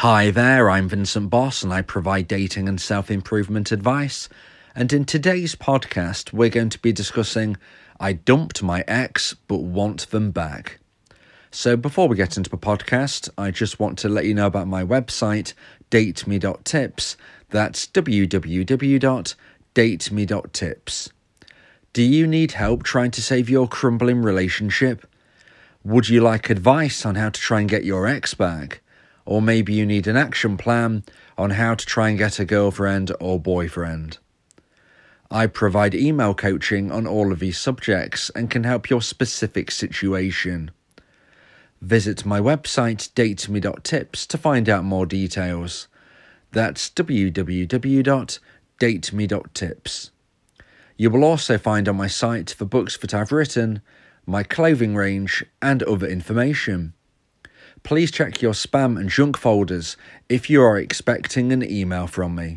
Hi there, I'm Vincent Boss and I provide dating and self-improvement advice. And in today's podcast, we're going to be discussing I dumped my ex but want them back. So before we get into the podcast, I just want to let you know about my website, dateme.tips. That's www.dateme.tips. Do you need help trying to save your crumbling relationship? Would you like advice on how to try and get your ex back? Or maybe you need an action plan on how to try and get a girlfriend or boyfriend. I provide email coaching on all of these subjects and can help your specific situation. Visit my website dateme.tips to find out more details. That's www.dateme.tips. You will also find on my site the books that I've written, my clothing range and other information. Please check your spam and junk folders if you are expecting an email from me.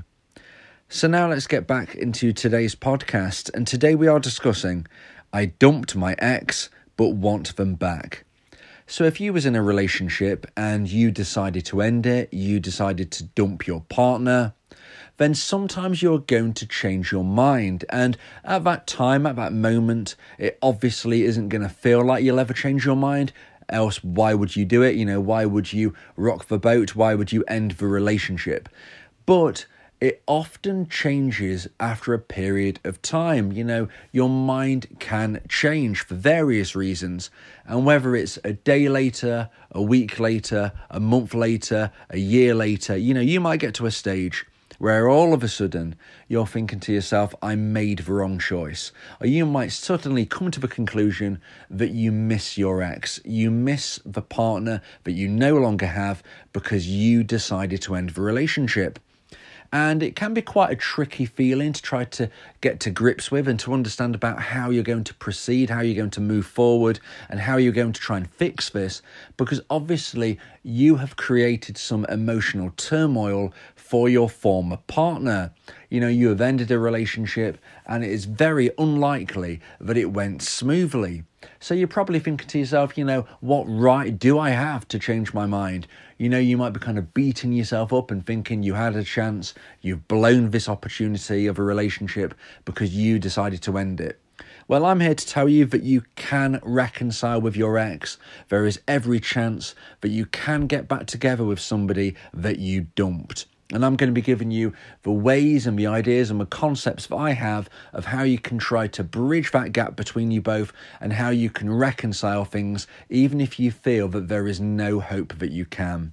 So now let's get back into today's podcast, and today we are discussing I dumped my ex but want them back. So if you was in a relationship and you decided to end it, you decided to dump your partner, then sometimes you're going to change your mind. And at that time, at that moment, it obviously isn't going to feel like you'll ever change your mind. Else, why would you do it? Why would you rock the boat? Why would you end the relationship? But it often changes after a period of time. Your mind can change for various reasons. And whether it's a day later, a week later, a month later, a year later, you might get to a stage where all of a sudden you're thinking to yourself, I made the wrong choice. Or you might suddenly come to the conclusion that you miss your ex. You miss the partner that you no longer have because you decided to end the relationship. And it can be quite a tricky feeling to try to get to grips with and to understand about how you're going to proceed, how you're going to move forward, and how you're going to try and fix this. Because obviously you have created some emotional turmoil for your former partner. You have ended a relationship and it is very unlikely that it went smoothly. So you're probably thinking to yourself, what right do I have to change my mind? You might be kind of beating yourself up and thinking you had a chance, you've blown this opportunity of a relationship because you decided to end it. Well, I'm here to tell you that you can reconcile with your ex. There is every chance that you can get back together with somebody that you dumped. And I'm going to be giving you the ways and the ideas and the concepts that I have of how you can try to bridge that gap between you both and how you can reconcile things, even if you feel that there is no hope that you can.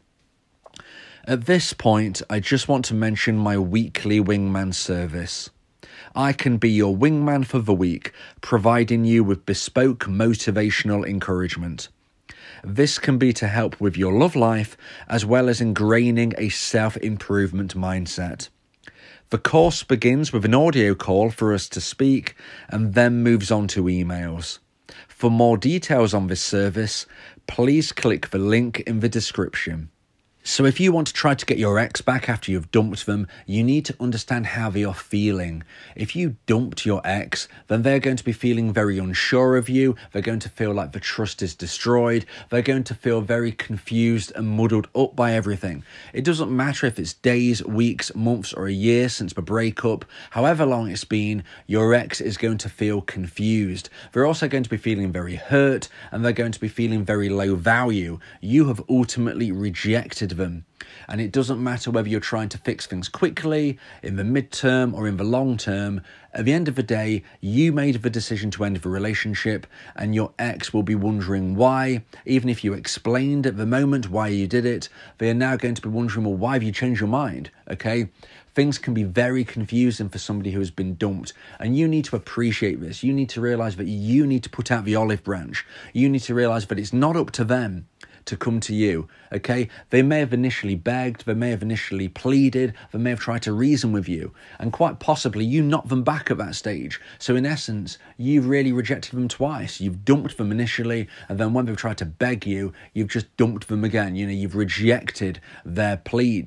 At this point, I just want to mention my weekly wingman service. I can be your wingman for the week, providing you with bespoke motivational encouragement. This can be to help with your love life, as well as ingraining a self-improvement mindset. The course begins with an audio call for us to speak and then moves on to emails. For more details on this service, please click the link in the description. So if you want to try to get your ex back after you've dumped them, you need to understand how they are feeling. If you dumped your ex, then they're going to be feeling very unsure of you. They're going to feel like the trust is destroyed. They're going to feel very confused and muddled up by everything. It doesn't matter if it's days, weeks, months, or a year since the breakup. However long it's been, your ex is going to feel confused. They're also going to be feeling very hurt, and they're going to be feeling very low value. You have ultimately rejected them. And it doesn't matter whether you're trying to fix things quickly, in the midterm or in the long term. At the end of the day, you made the decision to end the relationship and your ex will be wondering why. Even if you explained at the moment why you did it, they are now going to be wondering, well, why have you changed your mind? Okay? Things can be very confusing for somebody who has been dumped, and you need to appreciate this. You need to realize that you need to put out the olive branch. You need to realize that it's not up to them to come to you, okay? They may have initially begged, they may have initially pleaded, they may have tried to reason with you, and quite possibly you knocked them back at that stage. So in essence, you've really rejected them twice. You've dumped them initially, and then when they've tried to beg you, you've just dumped them again. You've rejected their pleads.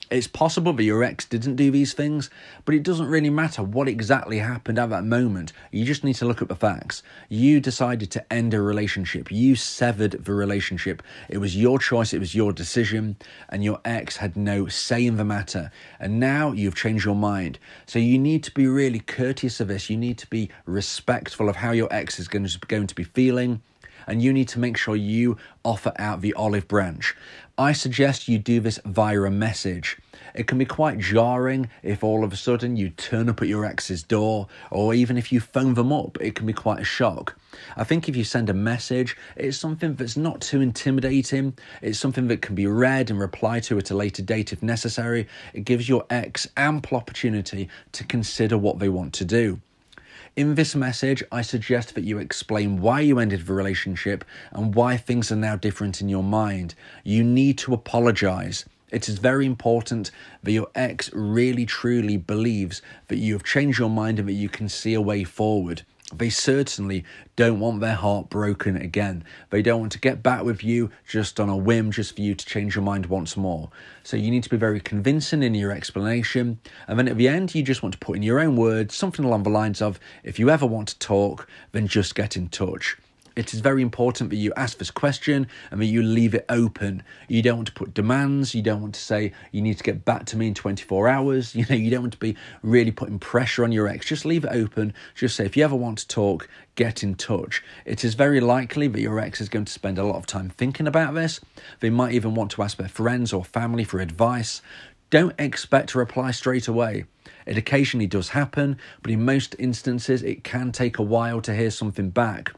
It's possible that your ex didn't do these things, but it doesn't really matter what exactly happened at that moment. You just need to look at the facts. You decided to end a relationship. You severed the relationship. It was your choice. It was your decision. And your ex had no say in the matter. And now you've changed your mind. So you need to be really courteous of this. You need to be respectful of how your ex is going to be feeling. And you need to make sure you offer out the olive branch. I suggest you do this via a message. It can be quite jarring if all of a sudden you turn up at your ex's door, or even if you phone them up, it can be quite a shock. I think if you send a message, it's something that's not too intimidating. It's something that can be read and replied to at a later date if necessary. It gives your ex ample opportunity to consider what they want to do. In this message, I suggest that you explain why you ended the relationship and why things are now different in your mind. You need to apologise. It is very important that your ex really truly believes that you have changed your mind and that you can see a way forward. They certainly don't want their heart broken again. They don't want to get back with you just on a whim, just for you to change your mind once more. So you need to be very convincing in your explanation. And then at the end, you just want to put in your own words, something along the lines of, if you ever want to talk, then just get in touch. It is very important that you ask this question and that you leave it open. You don't want to put demands. You don't want to say, you need to get back to me in 24 hours. You don't want to be really putting pressure on your ex. Just leave it open. Just say, if you ever want to talk, get in touch. It is very likely that your ex is going to spend a lot of time thinking about this. They might even want to ask their friends or family for advice. Don't expect to reply straight away. It occasionally does happen, but in most instances, it can take a while to hear something back.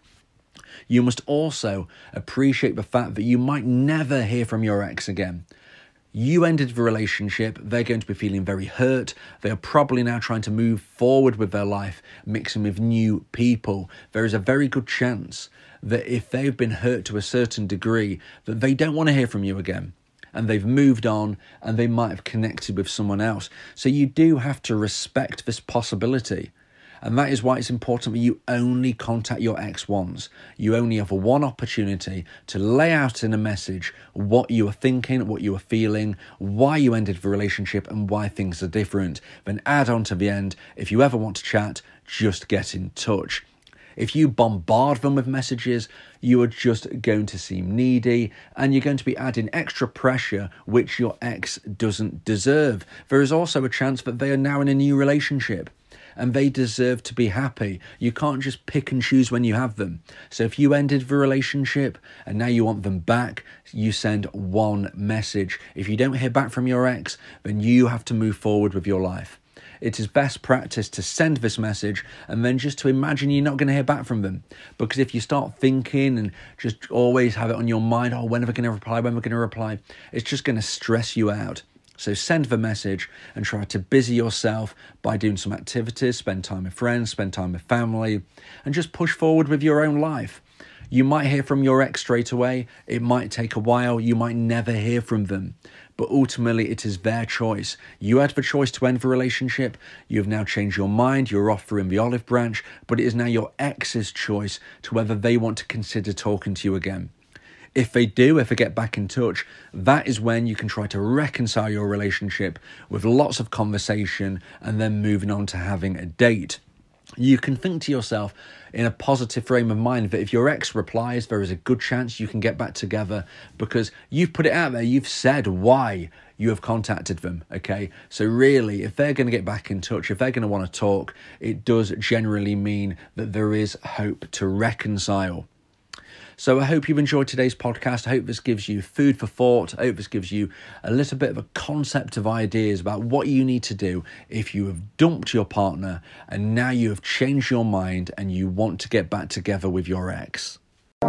You must also appreciate the fact that you might never hear from your ex again. You ended the relationship, they're going to be feeling very hurt. They are probably now trying to move forward with their life, mixing with new people. There is a very good chance that if they've been hurt to a certain degree, that they don't want to hear from you again. And they've moved on and they might have connected with someone else. So you do have to respect this possibility. And that is why it's important that you only contact your ex once. You only have one opportunity to lay out in a message what you are thinking, what you are feeling, why you ended the relationship and why things are different. Then add on to the end, if you ever want to chat, just get in touch. If you bombard them with messages, you are just going to seem needy and you're going to be adding extra pressure which your ex doesn't deserve. There is also a chance that they are now in a new relationship and they deserve to be happy. You can't just pick and choose when you have them. So if you ended the relationship and now you want them back, you send one message. If you don't hear back from your ex, then you have to move forward with your life. It is best practice to send this message and then just to imagine you're not going to hear back from them. Because if you start thinking and just always have it on your mind, oh, when are we going to reply, when are we going to reply, it's just going to stress you out. So send the message and try to busy yourself by doing some activities, spend time with friends, spend time with family, and just push forward with your own life. You might hear from your ex straight away. It might take a while. You might never hear from them. But ultimately, it is their choice. You had the choice to end the relationship. You have now changed your mind. You're offering the olive branch. But it is now your ex's choice to whether they want to consider talking to you again. If they do, if they get back in touch, that is when you can try to reconcile your relationship with lots of conversation and then moving on to having a date. You can think to yourself in a positive frame of mind that if your ex replies, there is a good chance you can get back together because you've put it out there. You've said why you have contacted them, okay? So really, if they're going to get back in touch, if they're going to want to talk, it does generally mean that there is hope to reconcile. So I hope you've enjoyed today's podcast. I hope this gives you food for thought. I hope this gives you a little bit of a concept of ideas about what you need to do if you have dumped your partner and now you have changed your mind and you want to get back together with your ex.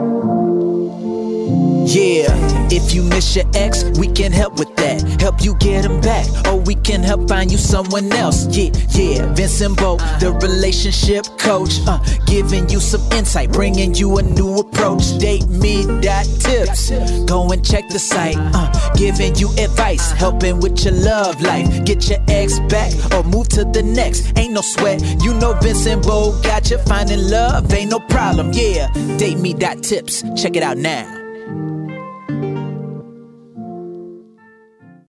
Yeah, if you miss your ex, we can help with that. Help you get him back, or we can help find you someone else. Yeah, Vincent Bo, the relationship coach, giving you some insight, bringing you a new approach. DateMe.tips, go and check the site, giving you advice, helping with your love life. Get your ex back, or move to the next. Ain't no sweat, you know Vincent Bo got you. Finding love ain't no problem. Yeah, DateMe.tips, check it out now.